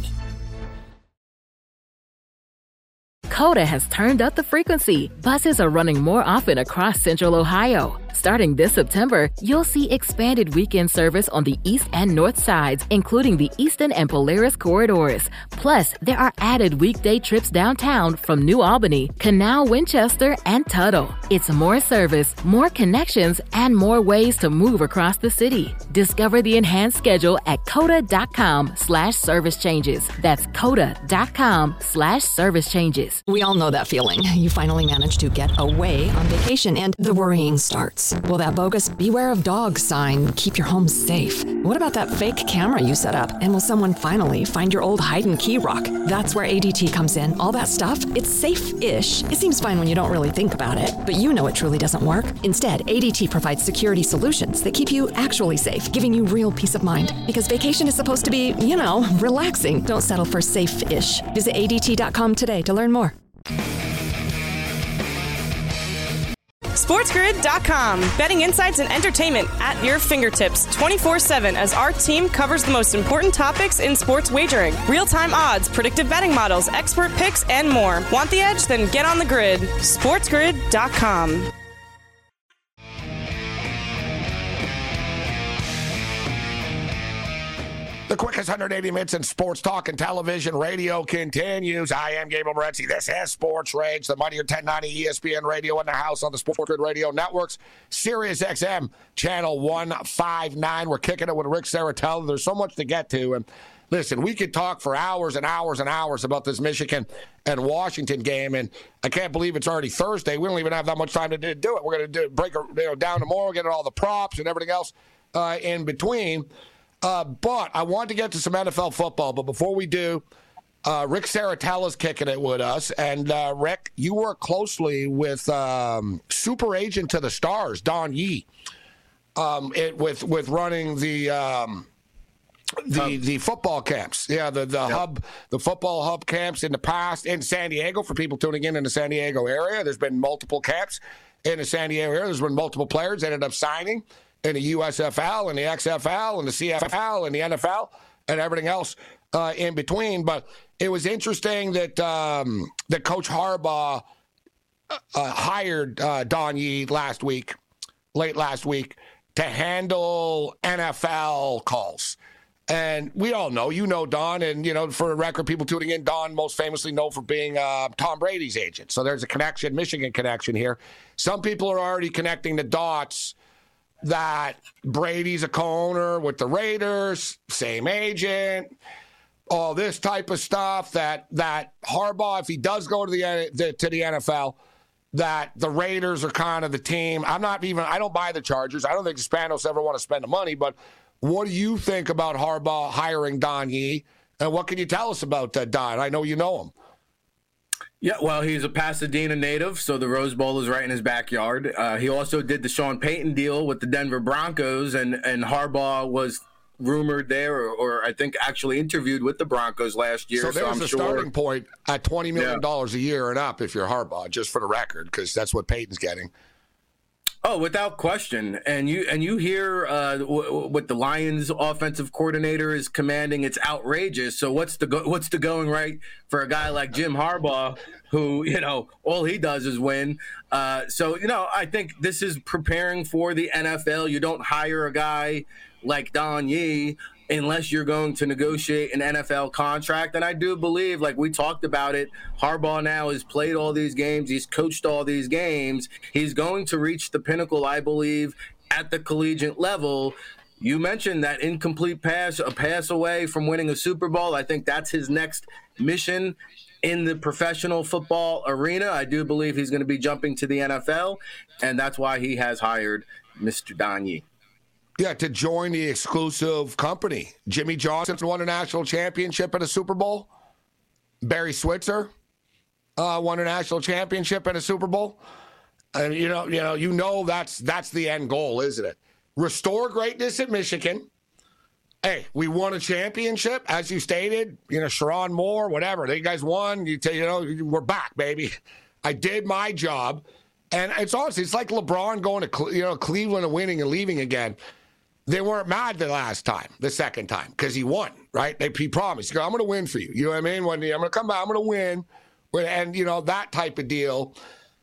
Coda has turned up the frequency. Buses are running more often across Central Ohio. Starting this September, you'll see expanded weekend service on the east and north sides, including the Eastern and Polaris corridors. Plus, there are added weekday trips downtown from New Albany, Canal, Winchester, and Tuttle. It's more service, more connections, and more ways to move across the city. Discover the enhanced schedule at coda.com slash service changes. That's coda.com slash service changes. We all know that feeling. You finally managed to get away on vacation and the worrying starts. Will that bogus "Beware of Dogs" sign keep your home safe? What about that fake camera you set up? And will someone finally find your old hide and key rock? That's where A D T comes in. All that stuff, it's safe-ish. It seems fine when you don't really think about it, but you know it truly doesn't work. Instead, A D T provides security solutions that keep you actually safe, giving you real peace of mind. Because vacation is supposed to be, you know, relaxing. Don't settle for safe-ish. Visit A D T dot com today to learn more. SportsGrid dot com. Betting insights and entertainment at your fingertips twenty-four seven as our team covers the most important topics in sports wagering. Real-time odds, predictive betting models, expert picks, and more. Want the edge? Then get on the grid. SportsGrid dot com. The quickest one hundred eighty minutes in sports talk and television radio continues. I am Gabriel Morency. This is Sports Rage, the Mightier ten ninety E S P N Radio in the house on the Sports Grid Radio Networks. Sirius X M, channel one fifty-nine. We're kicking it with Rick Serritella. There's so much to get to. And listen, we could talk for hours and hours and hours about this Michigan and Washington game. And I can't believe it's already Thursday. We don't even have that much time to do it. We're going to do break it you know, down tomorrow, get all the props and everything else uh, in between. Uh, but I want to get to some N F L football. But before we do, uh, Rick Serritella's kicking it with us. And, uh, Rick, you work closely with um, super agent to the stars, Don Yee, um, it, with with running the um, the hub. the football camps. Yeah, the, the yep. hub, the football hub camps in the past in San Diego. For people tuning in in the San Diego area, there's been multiple camps in the San Diego area. There's been multiple players ended up signing in the U S F L and the X F L and the C F L and the N F L and everything else uh, in between. But it was interesting that um, that Coach Harbaugh uh, hired uh, Don Yee last week, late last week, to handle N F L calls. And we all know, you know Don, and, you know, for the record, people tuning in, Don most famously known for being uh, Tom Brady's agent. So there's a connection, Michigan connection here. Some people are already connecting the dots that Brady's a co-owner with the Raiders, same agent, all this type of stuff, that that Harbaugh, if he does go to the, the to the N F L, that the Raiders are kind of the team. I'm not even, I don't buy the Chargers. I don't think the Spanos ever want to spend the money, but what do you think about Harbaugh hiring Don Yee, and what can you tell us about uh, Don? I know you know him. Yeah, well, he's a Pasadena native, so the Rose Bowl is right in his backyard. Uh, he also did the Sean Payton deal with the Denver Broncos, and, and Harbaugh was rumored there, or, or I think actually interviewed with the Broncos last year. So there's so a sure, starting point at twenty million dollars yeah. a year and up if you're Harbaugh, just for the record, because that's what Payton's getting. Oh, without question. And you and you hear uh, w- what the Lions offensive coordinator is commanding. It's outrageous. So what's the go- what's the going right for a guy like Jim Harbaugh, who, you know, all he does is win. Uh, so, you know, I think this is preparing for the N F L. You don't hire a guy like Don Yee unless you're going to negotiate an N F L contract. And I do believe, like we talked about it, Harbaugh now has played all these games. He's coached all these games. He's going to reach the pinnacle, I believe, at the collegiate level. You mentioned that incomplete pass, a pass away from winning a Super Bowl. I think that's his next mission in the professional football arena. I do believe he's going to be jumping to the N F L, and that's why he has hired Mister Don Yee. Yeah, to join the exclusive company. Jimmy Johnson won a national championship and a Super Bowl. Barry Switzer uh, won a national championship and a Super Bowl. And you know, you know, you know that's that's the end goal, isn't it? Restore greatness at Michigan. Hey, we won a championship, as you stated. You know, Sharon Moore, whatever. They guys won. You tell you know, we're back, baby. I did my job. And it's honestly, it's like LeBron going to you know Cleveland and winning and leaving again. They weren't mad the last time, the second time, because he won, right? They, he promised, he goes, I'm going to win for you. You know what I mean? When I'm going to come back, I'm going to win. And, you know, that type of deal.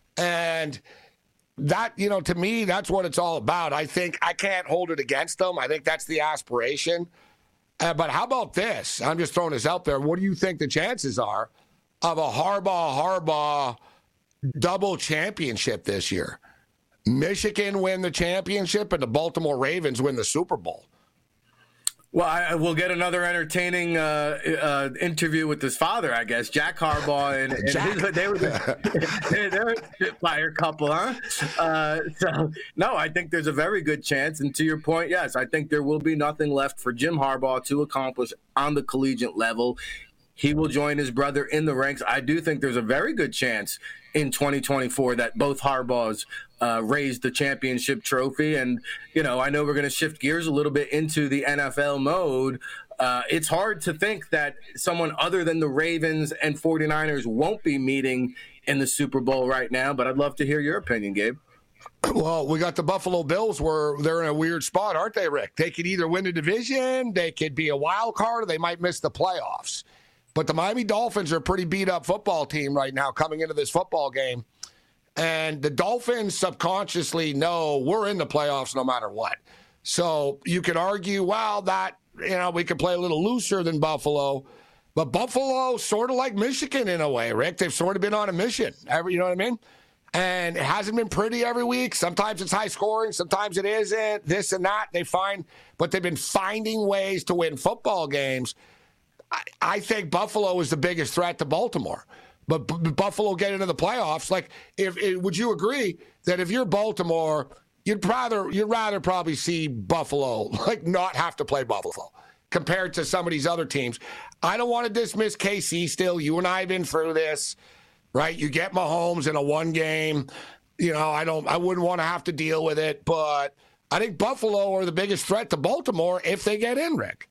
And that, you know, to me, that's what it's all about. I think I can't hold it against them. I think that's the aspiration. Uh, but how about this? I'm just throwing this out there. What do you think the chances are of a Harbaugh, Harbaugh double championship this year? Michigan win the championship and the Baltimore Ravens win the Super Bowl. Well, I, we'll get another entertaining uh, uh, interview with his father, I guess, Jack Harbaugh, and, and Jack. His, they were the, they were a spitfire couple, huh? Uh, so, no, I think there's a very good chance. And to your point, yes, I think there will be nothing left for Jim Harbaugh to accomplish on the collegiate level. He will join his brother in the ranks. I do think there's a very good chance in twenty twenty-four that both Harbaughs uh, raise the championship trophy. And, you know, I know we're going to shift gears a little bit into the N F L mode. Uh, it's hard to think that someone other than the Ravens and 49ers won't be meeting in the Super Bowl right now. But I'd love to hear your opinion, Gabe. Well, we got the Buffalo Bills where they're in a weird spot, aren't they, Rick? They could either win the division, they could be a wild card, or they might miss the playoffs. But the Miami Dolphins are a pretty beat-up football team right now coming into this football game. And the Dolphins subconsciously know we're in the playoffs no matter what. So you could argue, well, that, you know, we could play a little looser than Buffalo. But Buffalo, sort of like Michigan in a way, Rick. They've sort of been on a mission. Every, you know what I mean? And it hasn't been pretty every week. Sometimes it's high scoring. Sometimes it isn't. This and that. They find, but they've been finding ways to win football games. I, I think Buffalo is the biggest threat to Baltimore. But B- Buffalo get into the playoffs. Like, if, if would you agree that if you're Baltimore, you'd rather you'd rather probably see Buffalo like not have to play Buffalo compared to some of these other teams? I don't want to dismiss K C. Still, you and I have been through this, right? You get Mahomes in a one game. You know, I don't. I wouldn't want to have to deal with it. But I think Buffalo are the biggest threat to Baltimore if they get in, Rick.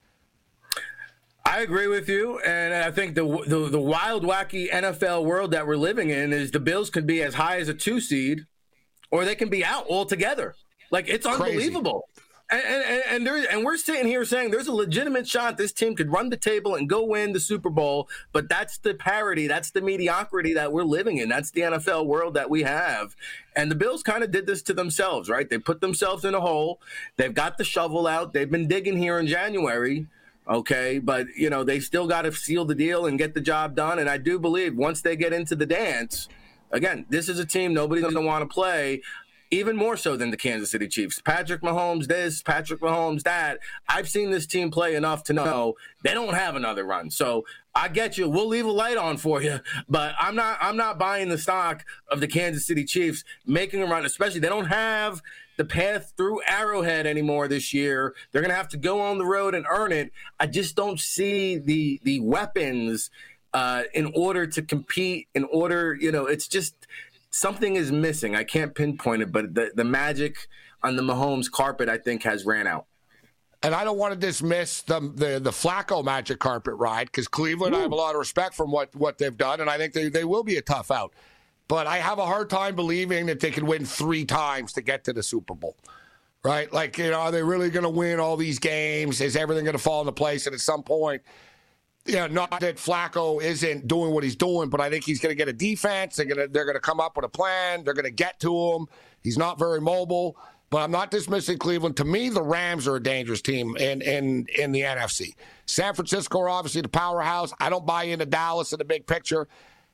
I agree with you, and I think the, the the wild, wacky N F L world that we're living in is the Bills can be as high as a two seed, or they can be out altogether. Like, it's unbelievable. And and and, there, and we're sitting here saying there's a legitimate shot this team could run the table and go win the Super Bowl, but that's the parity, that's the mediocrity that we're living in. That's the N F L world that we have. And the Bills kind of did this to themselves, right? They put themselves in a hole. They've got the shovel out. They've been digging here in January. Okay, but, you know, they still got to seal the deal and get the job done. And I do believe once they get into the dance, again, this is a team nobody's going to want to play, even more so than the Kansas City Chiefs. Patrick Mahomes this, Patrick Mahomes that. I've seen this team play enough to know they don't have another run. So I get you. We'll leave a light on for you, but I'm not I'm not buying the stock of the Kansas City Chiefs making a run, especially they don't have the path through Arrowhead anymore this year. They're going to have to go on the road and earn it. I just don't see the the weapons uh, in order to compete, in order, you know, it's just something is missing. I can't pinpoint it, but the, the magic on the Mahomes carpet, I think, has ran out. And I don't want to dismiss the the, the Flacco magic carpet ride, because Cleveland, Ooh. I have a lot of respect from what, what they've done, and I think they, they will be a tough out. But I have a hard time believing that they can win three times to get to the Super Bowl, right? Like, you know, are they really going to win all these games? Is everything going to fall into place? And at some point, you know, not that Flacco isn't doing what he's doing, but I think he's going to get a defense. They're going to they're going to come up with a plan. They're going to get to him. He's not very mobile. But I'm not dismissing Cleveland. To me, the Rams are a dangerous team in, in, in the N F C. San Francisco are obviously the powerhouse. I don't buy into Dallas in the big picture.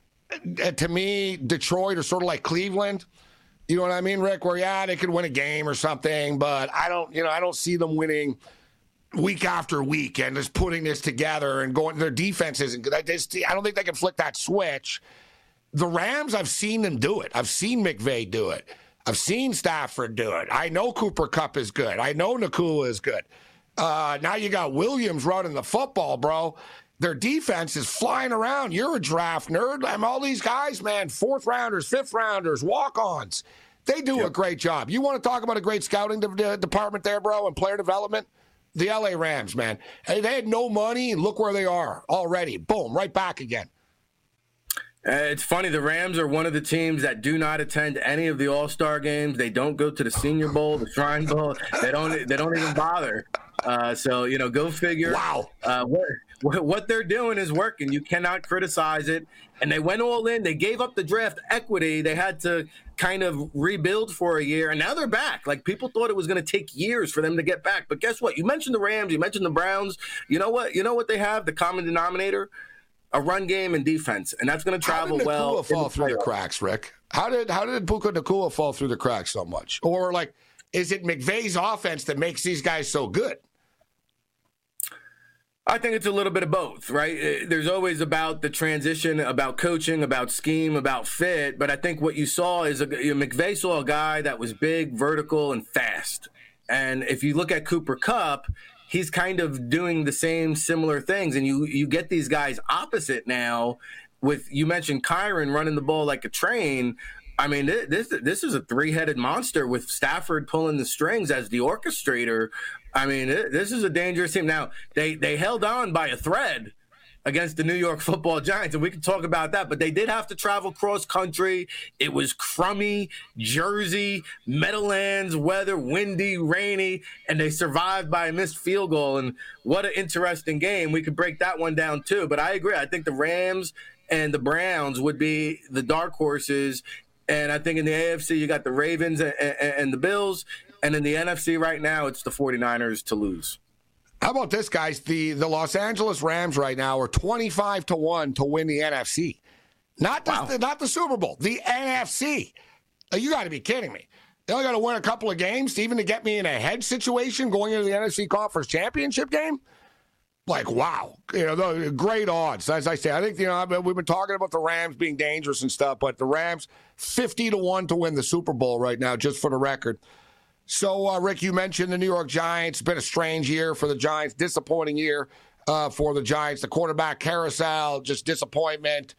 To me, Detroit are sort of like Cleveland. You know what I mean, Rick? Where, yeah, they could win a game or something, but I don't, you know, I don't see them winning week after week and just putting this together and going. Their defense isn't good. I just, I don't think they can flick that switch. The Rams, I've seen them do it. I've seen McVay do it. I've seen Stafford do it. I know Cooper Kupp is good. I know Nakua is good. Uh, now you got Williams running the football, bro. Their defense is flying around. You're a draft nerd. I'm all these guys, man, fourth rounders, fifth rounders, walk-ons. They do yep. a great job. You want to talk about a great scouting de- department there, bro, and player development? The L A Rams, man. Hey, they had no money, and look where they are already. Boom, right back again. Uh, it's funny. The Rams are one of the teams that do not attend any of the All-Star games. They don't go to the Senior Bowl, the Shrine Bowl. They don't. They don't even bother. Uh, so you know, go figure. Wow. Uh, what what they're doing is working. You cannot criticize it. And they went all in. They gave up the draft equity. They had to kind of rebuild for a year, and now they're back. Like, people thought it was going to take years for them to get back. But guess what? You mentioned the Rams. You mentioned the Browns. You know what? You know what they have? The common denominator. A run game and defense, and that's going to travel how did well. How did fall through the cracks, Rick? How did how did Puka Nacua fall through the cracks so much? Or, like, is it McVay's offense that makes these guys so good? I think it's a little bit of both, right? There's always about the transition, about coaching, about scheme, about fit. But I think what you saw is a, you know, McVay saw a guy that was big, vertical, and fast. And if you look at Cooper Kupp, he's kind of doing the same similar things. And you you get these guys opposite now with, you mentioned Kyren running the ball like a train. I mean, this this is a three-headed monster with Stafford pulling the strings as the orchestrator. I mean, this is a dangerous team. Now, they, they held on by a thread against the New York Football Giants, and we can talk about that, but they did have to travel cross-country. It was crummy, Jersey, Meadowlands weather, windy, rainy, and they survived by a missed field goal. And what an interesting game. We could break that one down, too. But I agree. I think the Rams and the Browns would be the dark horses. And I think in the A F C, you got the Ravens and, and, and the Bills. And in the N F C right now, it's the 49ers to lose. How about this, guys? The the Los Angeles Rams right now are twenty-five to one to win the N F C. Not the, wow. the, not the Super Bowl, the N F C. You got to be kidding me. They only got to win a couple of games to even to get me in a head situation going into the N F C Conference Championship game. Like, wow. You know, great odds. As I say, I think, you know, we've been talking about the Rams being dangerous and stuff, but the Rams fifty to one to win the Super Bowl right now, just for the record. So, uh, Rick, you mentioned the New York Giants. Been a strange year for the Giants, disappointing year uh, for the Giants. The quarterback carousel, just disappointment.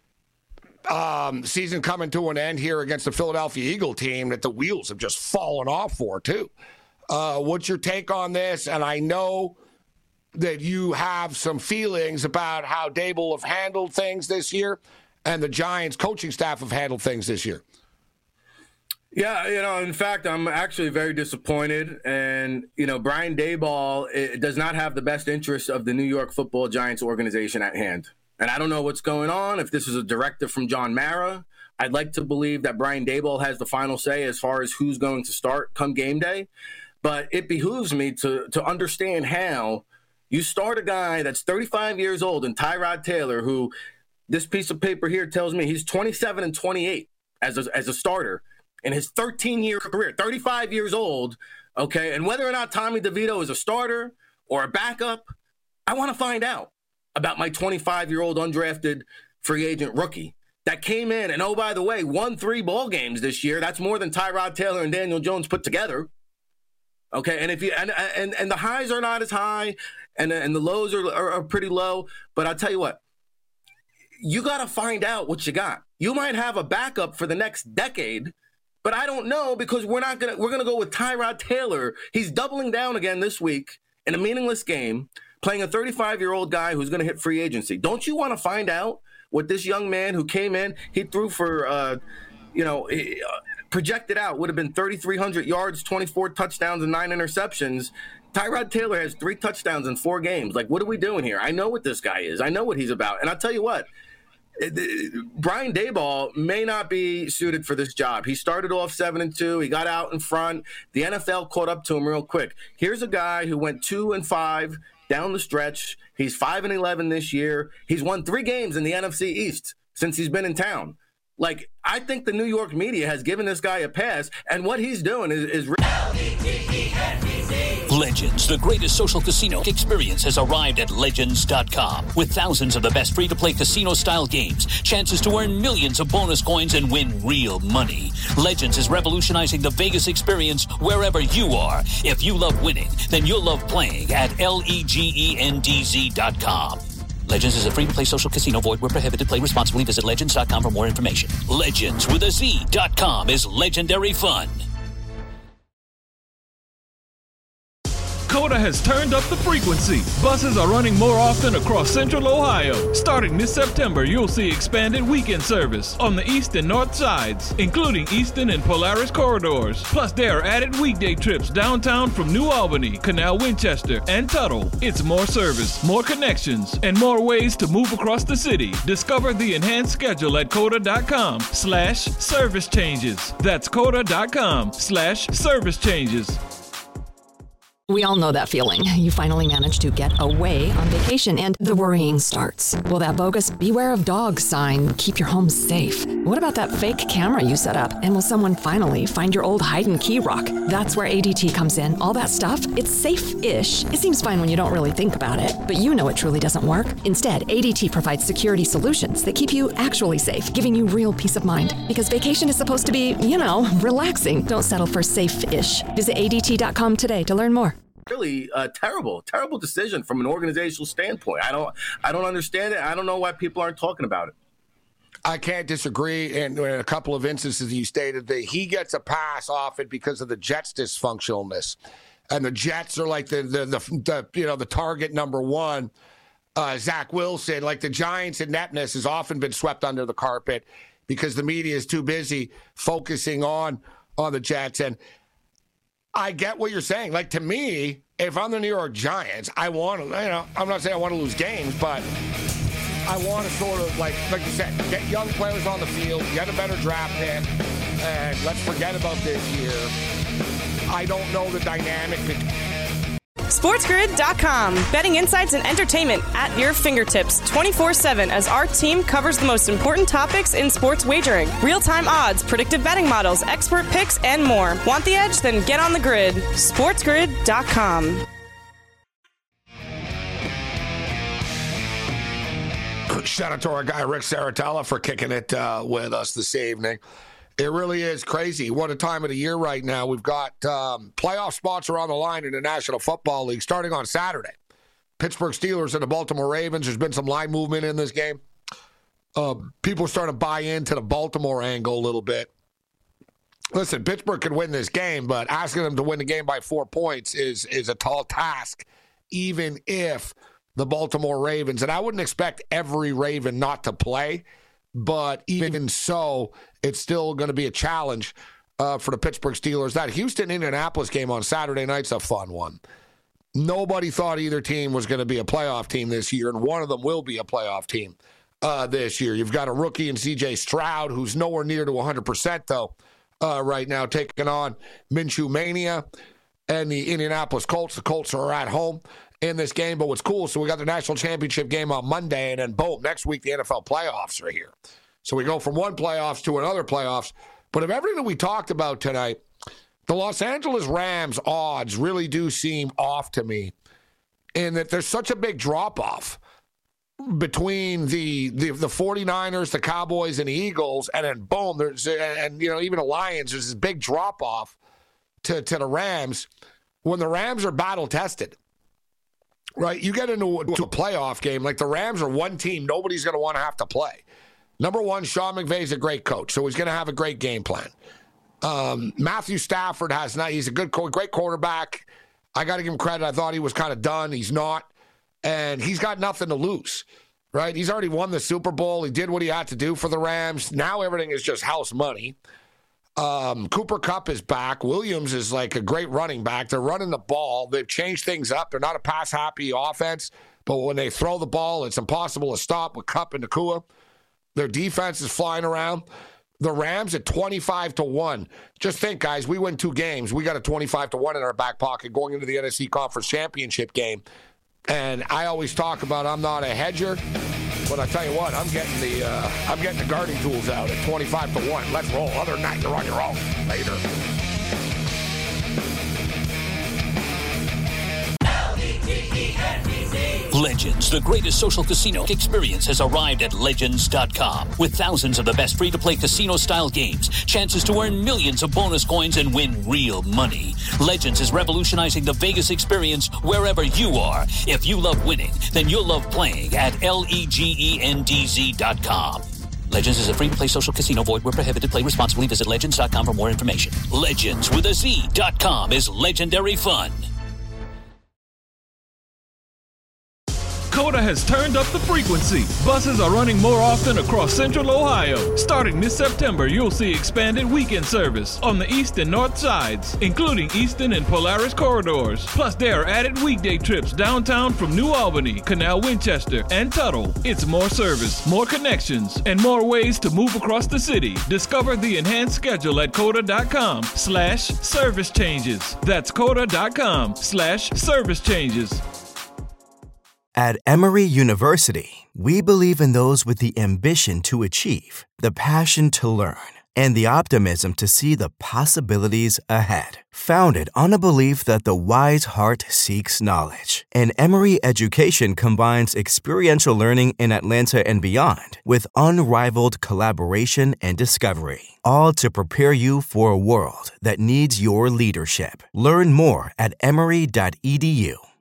Um, season coming to an end here against the Philadelphia Eagle team that the wheels have just fallen off for, too. Uh, what's your take on this? And I know that you have some feelings about how Dable have handled things this year and the Giants coaching staff have handled things this year. Yeah, you know, in fact, I'm actually very disappointed. And, you know, Brian Daboll does not have the best interests of the New York Football Giants organization at hand. And I don't know what's going on, if this is a directive from John Mara. I'd like to believe that Brian Daboll has the final say as far as who's going to start come game day. But it behooves me to to understand how you start a guy that's thirty-five years old and Tyrod Taylor, who this piece of paper here tells me he's twenty-seven and twenty-eight as a, as a starter. In his thirteen-year career, thirty-five years old, okay? And whether or not Tommy DeVito is a starter or a backup, I want to find out about my twenty-five-year-old undrafted free agent rookie that came in and, oh, by the way, won three ball games this year. That's more than Tyrod Taylor and Daniel Jones put together, okay? And if you and and, and the highs are not as high and, and the lows are, are, are pretty low, but I'll tell you what, you got to find out what you got. You might have a backup for the next decade, but I don't know, because we're not gonna we're gonna go with Tyrod Taylor. He's doubling down again this week in a meaningless game, playing a thirty-five-year-old guy who's gonna hit free agency. Don't you want to find out what this young man who came in, he threw for, uh, you know, he, uh, projected out would have been thirty-three hundred yards, twenty-four touchdowns, and nine interceptions. Tyrod Taylor has three touchdowns in four games. Like, what are we doing here? I know what this guy is. I know what he's about. And I'll tell you what. Brian Daboll may not be suited for this job. He started off seven and two. He got out in front. The N F L caught up to him real quick. Here's a guy who went two and five down the stretch. He's five and eleven this year. He's won three games in the N F C East since he's been in town. Like, I think the New York media has given this guy a pass, and what he's doing is, is Legends, the greatest social casino experience, has arrived at Legends dot com. With thousands of the best free-to-play casino-style games, chances to earn millions of bonus coins and win real money. Legends is revolutionizing the Vegas experience wherever you are. If you love winning, then you'll love playing at Legends dot com. Legends is a free-to-play social casino. Void where prohibited. Play responsibly. Visit Legends dot com for more information. Legends with a Z dot com is legendary fun. Coda has turned up the frequency. Buses are running more often across Central Ohio. Starting this September, you'll see expanded weekend service on the east and north sides, including Eastern and Polaris corridors. Plus, there are added weekday trips downtown from New Albany, Canal Winchester, and Tuttle. It's more service, more connections, and more ways to move across the city. Discover the enhanced schedule at coda.com slash service changes. That's coda.com slash service changes. We all know that feeling. You finally managed to get away on vacation and the worrying starts. Will that bogus beware of dogs sign keep your home safe? What about that fake camera you set up? And will someone finally find your old hide and key rock? That's where A D T comes in. All that stuff, it's safe-ish. It seems fine when you don't really think about it, but you know it truly doesn't work. Instead, A D T provides security solutions that keep you actually safe, giving you real peace of mind. Because vacation is supposed to be, you know, relaxing. Don't settle for safe-ish. Visit A D T dot com today to learn more. Really uh, terrible, terrible decision from an organizational standpoint. I don't, I don't understand it. I don't know why people aren't talking about it. I can't disagree. And in a couple of instances, you stated that he gets a pass off it because of the Jets' dysfunctionalness, and the Jets are like the the, the, the you know the target number one. Uh, Zach Wilson, like the Giants' ineptness, has often been swept under the carpet because the media is too busy focusing on on the Jets. And I get what you're saying. Like, to me, if I'm the New York Giants, I want to, you know, I'm not saying I want to lose games, but I want to sort of, like, like you said, get young players on the field, get a better draft pick, and let's forget about this year. I don't know the dynamic between SportsGrid dot com. Betting insights and entertainment at your fingertips twenty-four seven as our team covers the most important topics in sports wagering. Real-time odds, predictive betting models, expert picks, and more. Want the edge? Then get on the grid. SportsGrid dot com. Shout out to our guy Rick Saratella for kicking it uh, with us this evening. It really is crazy. What a time of the year right now. We've got um, playoff spots are on the line in the National Football League starting on Saturday. Pittsburgh Steelers and the Baltimore Ravens. There's been some line movement in this game. Uh, people are starting to buy into the Baltimore angle a little bit. Listen, Pittsburgh could win this game, but asking them to win the game by four points is, is a tall task, even if the Baltimore Ravens, and I wouldn't expect every Raven not to play, but even so, it's still going to be a challenge uh, for the Pittsburgh Steelers. That Houston-Indianapolis game on Saturday night's a fun one. Nobody thought either team was going to be a playoff team this year, and one of them will be a playoff team uh, this year. You've got a rookie in C J Stroud, who's nowhere near to one hundred percent, though, uh, right now, taking on Minshew Mania and the Indianapolis Colts. The Colts are at home in this game, but what's cool, so we got the national championship game on Monday, and then boom, next week the N F L playoffs are here. So we go from one playoffs to another playoffs. But of everything we talked about tonight, the Los Angeles Rams odds really do seem off to me in that there's such a big drop-off between the, the the 49ers, the Cowboys, and the Eagles, and then boom, there's and you know even the Lions, there's this big drop-off to, to the Rams when the Rams are battle-tested. Right, you get into a, to a playoff game, like the Rams are one team nobody's going to want to have to play. Number one, Sean McVay's a great coach, so he's going to have a great game plan. Um, Matthew Stafford has not, he's a good, great quarterback. I got to give him credit. I thought he was kind of done. He's not, and he's got nothing to lose, right? He's already won the Super Bowl. He did what he had to do for the Rams. Now everything is just house money. Um, Cooper Kupp is back. Williams is like a great running back. They're running the ball. They've changed things up. They're not a pass-happy offense, but when they throw the ball, it's impossible to stop with Kupp and Nakua. Their defense is flying around. The Rams at twenty-five to one. Just think, guys, we win two games. We got a twenty-five to one in our back pocket going into the N F C Conference Championship game. And I always talk about I'm not a hedger, but I tell you what, I'm getting the uh, I'm getting the guarding tools out at twenty-five to one. Let's roll. Other than that, you're on your own. Later. Legends, the greatest social casino experience, has arrived at Legends dot com. With thousands of the best free-to-play casino-style games, chances to earn millions of bonus coins and win real money. Legends is revolutionizing the Vegas experience wherever you are. If you love winning, then you'll love playing at Legends dot com. Legends is a free-to-play social casino. Void where prohibited. Play responsibly. Visit Legends dot com for more information. Legends with a Z dot com is legendary fun. Coda has turned up the frequency. Buses are running more often across Central Ohio. Starting this September, you'll see expanded weekend service on the east and north sides, including Eastern and Polaris corridors. Plus, there are added weekday trips downtown from New Albany, Canal Winchester, and Tuttle. It's more service, more connections, and more ways to move across the city. Discover the enhanced schedule at coda.com slash service changes. That's coda.com slash service changes. At Emory University, we believe in those with the ambition to achieve, the passion to learn, and the optimism to see the possibilities ahead. Founded on a belief that the wise heart seeks knowledge, and Emory education combines experiential learning in Atlanta and beyond with unrivaled collaboration and discovery, all to prepare you for a world that needs your leadership. Learn more at emory dot e d u.